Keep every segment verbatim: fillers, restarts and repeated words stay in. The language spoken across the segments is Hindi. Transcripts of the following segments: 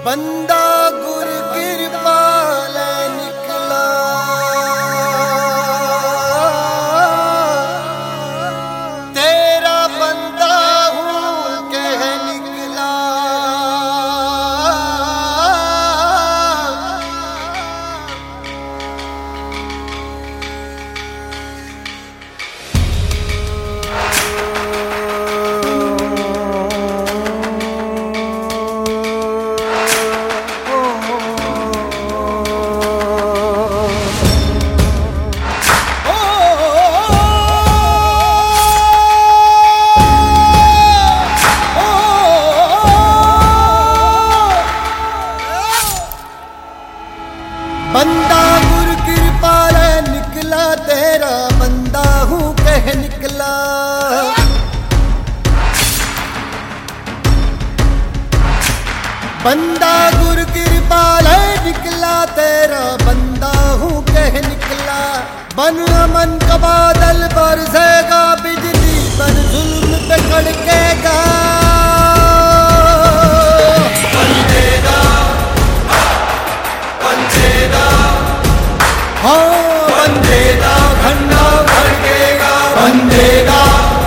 बंदा गुर कृपाल निकला, तेरा बंदा हूँ कह निकला। बंदा गुर कृपाल निकला, तेरा बंदा हूँ कह निकला। बंदा गुर कृपाल निकला, तेरा बंदा हूँ कह निकला। बन अमन का बादल बरसेगा, बिजली बन जुल्म पे कड़केगा। हाँ बंदेगा खंडा खड़केगा, बंदेगा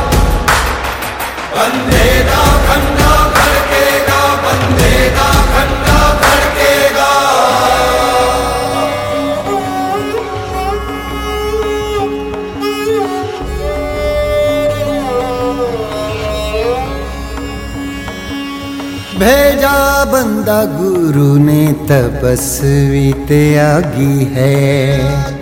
बंदेगा खंडा खड़केगा, बंदेगा खंडा खड़केगा। भेजा बंदा गुरु ने तपस्वी त्यागी है,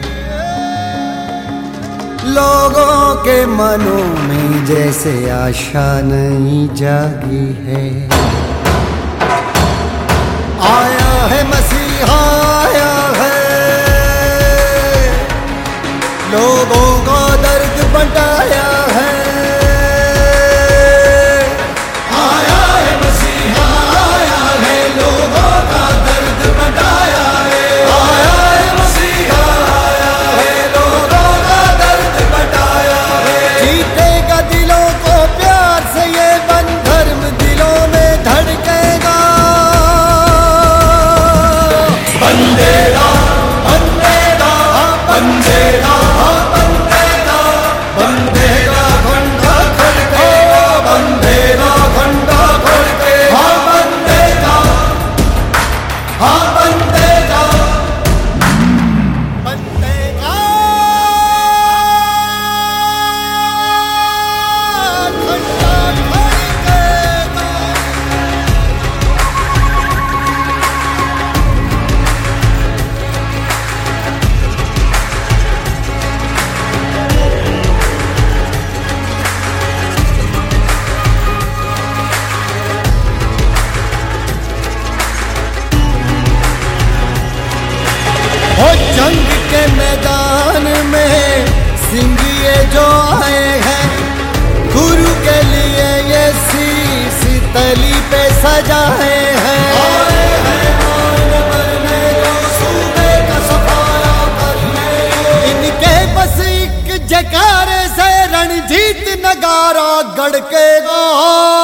लोगों के मनों में जैसे आशा नहीं जागी है। आया है मसीहा आया है, लोगों का दर्द बंटाया है। जंग के मैदान में सिंह ये जो आए हैं, गुरु के लिए ये शीश तली पे सजाए हैं। आए हैं मान मरने जो सूबे का सफाया करने, इनके बस एक जयकारे से रणजीत नगारा गढ़केगा।